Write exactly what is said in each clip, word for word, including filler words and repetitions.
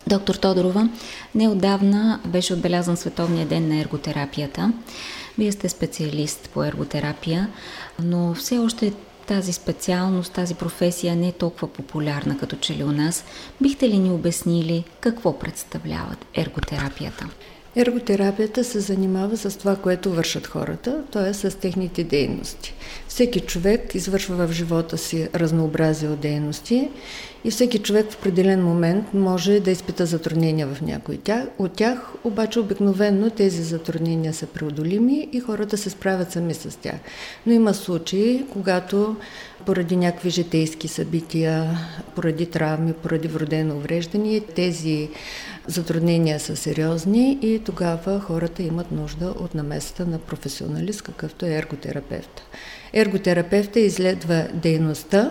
Доктор Тодорова, неотдавна беше отбелязан Световния ден на ерготерапията. Вие сте специалист по ерготерапия, но все още тази специалност, тази професия не е толкова популярна като че ли у нас. Бихте ли ни обяснили какво представляват ерготерапията? Ерготерапията се занимава с това, което вършат хората, т.е. с техните дейности. Всеки човек извършва в живота си разнообразие от дейности и всеки човек в определен момент може да изпита затруднения в някои от тях, обаче обикновено тези затруднения са преодолими и хората се справят сами с тях. Но има случаи, когато поради някакви житейски събития, поради травми, поради вродено увреждане, тези затруднения са сериозни и тогава хората имат нужда от намесата на професионалист, какъвто е ерготерапевт. Ерготерапевтът изследва дейността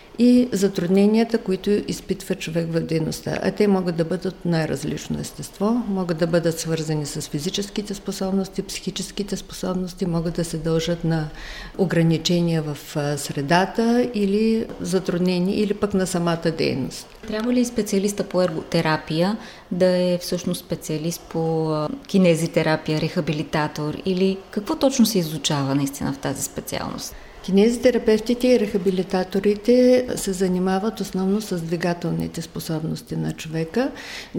и затрудненията, които изпитва човек в дейността. А те могат да бъдат от най-различно естество, могат да бъдат свързани с физическите способности, психическите способности, могат да се дължат на ограничения в средата или затруднения, или пък на самата дейност. Трябва ли специалиста по ерготерапия да е всъщност специалист по кинезитерапия, рехабилитатор или какво точно се изучава наистина в тази специалност? Кинезитерапевтите и рехабилитаторите се занимават основно с двигателните способности на човека,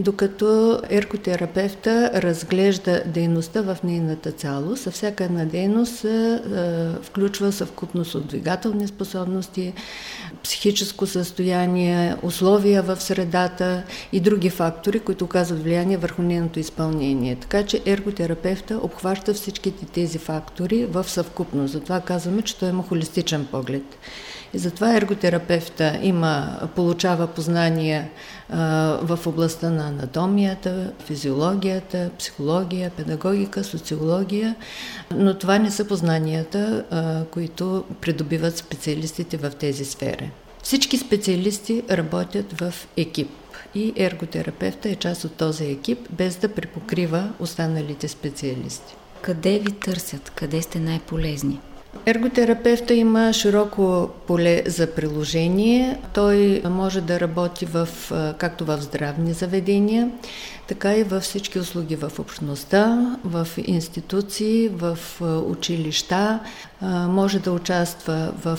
докато ерготерапевта разглежда дейността в нейната цялост, а всяка една дейност е, включва съвкупност от двигателни способности, психическо състояние, условия в средата и други фактори, които оказват влияние върху нейното изпълнение. Така че ерготерапевта обхваща всичките тези фактори в съвкупност. Затова казваме, че той има холистичен поглед. И затова ерготерапевта има, получава познания а, в областта на анатомията, физиологията, психология, педагогика, социология, но това не са познанията, а, които придобиват специалистите в тези сфери. Всички специалисти работят в екип и ерготерапевта е част от този екип, без да припокрива останалите специалисти. Къде ви търсят? Къде сте най-полезни? Ерготерапевта има широко поле за приложение. Той може да работи в, както в здравни заведения, така и във всички услуги в общността, в институции, в училища. Може да участва в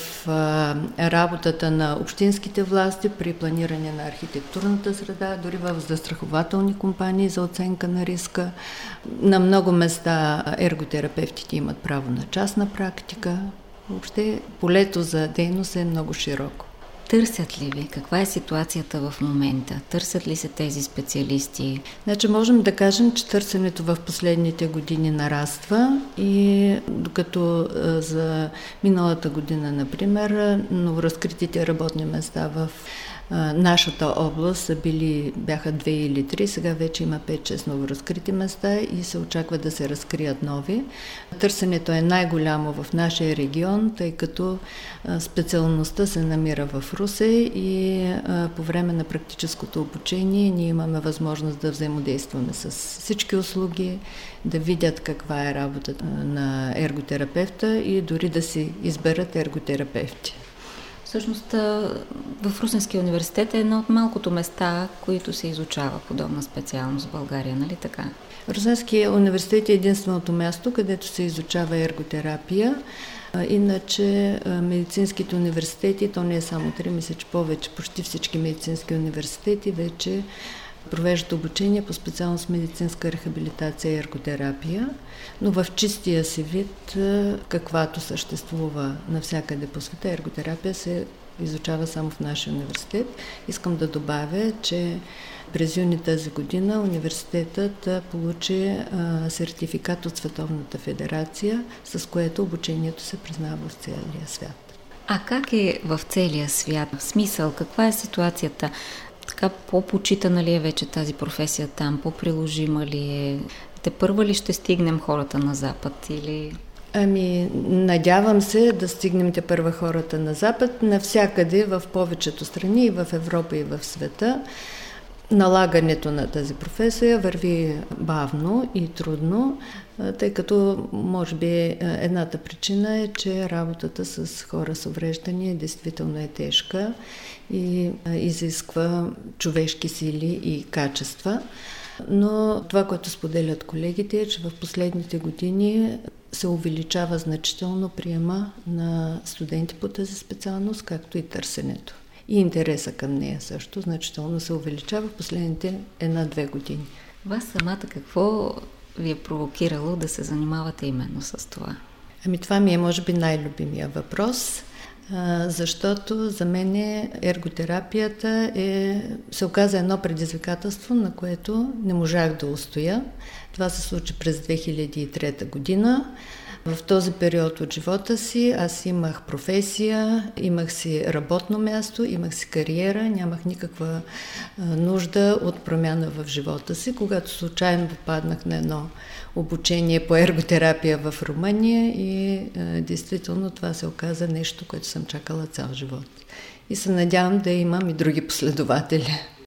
работата на общинските власти при планиране на архитектурната среда, дори в застрахователни компании за оценка на риска. На много места ерготерапевтите имат право на частна практика. Въобще полето за дейност е много широко. Търсят ли ви? Каква е ситуацията в момента? Търсят ли се тези специалисти? Значи можем да кажем, че търсенето в последните години нараства и докато за миналата година, например, новоразкритите работни места в нашата област са били, бяха две или три, сега вече има пет-шест новоразкрити места и се очаква да се разкрият нови. Търсенето е най-голямо в нашия регион, тъй като специалността се намира в Русе и по време на практическото обучение ние имаме възможност да взаимодействаме с всички услуги, да видят каква е работата на ерготерапевта и дори да си изберат ерготерапевти. Всъщност в Русенския университет е едно от малкото места, които се изучава подобна специалност в България, нали така? Русенския университет е единственото място, където се изучава ерготерапия. Иначе медицинските университети, то не е само три, мисля, че повече, почти всички медицински университети вече провеждат обучение по специалност медицинска рехабилитация и ерготерапия, но в чистия си вид, каквато съществува навсякъде по света, ерготерапия се изучава само в нашия университет. Искам да добавя, че през юни тази година университетът получи а, сертификат от Световната федерация, с което обучението се признава в целия свят. А как е в целия свят? В смисъл, каква е ситуацията? Така по-почитана ли е вече тази професия там? По-приложима ли е? Те първа ли ще стигнем хората на Запад или... Ами, надявам се да стигнем те първа хората на Запад, навсякъде в повечето страни, и в Европа, и в света. налагането на тази професия върви бавно и трудно, тъй като може би едната причина е, че работата с хора с увреждания действително е тежка и изисква човешки сили и качества. Но това, което споделят колегите, е, че в последните години се увеличава значително приема на студенти по тази специалност, както и търсенето. И интереса към нея също значително се увеличава в последните една-две години. Вас самата какво ви е провокирало да се занимавате именно с това? Ами това ми е, може би, най-любимия въпрос, защото за мен ерготерапията е, се оказа едно предизвикателство, на което не можах да устоя. Това се случи през две хиляди и трета година. В този период от живота си аз имах професия, имах си работно място, имах си кариера, нямах никаква нужда от промяна в живота си. Когато случайно попаднах на едно обучение по ерготерапия в Румъния и е, действително това се оказа нещо, което съм чакала цял живот. И се надявам да имам и други последователи.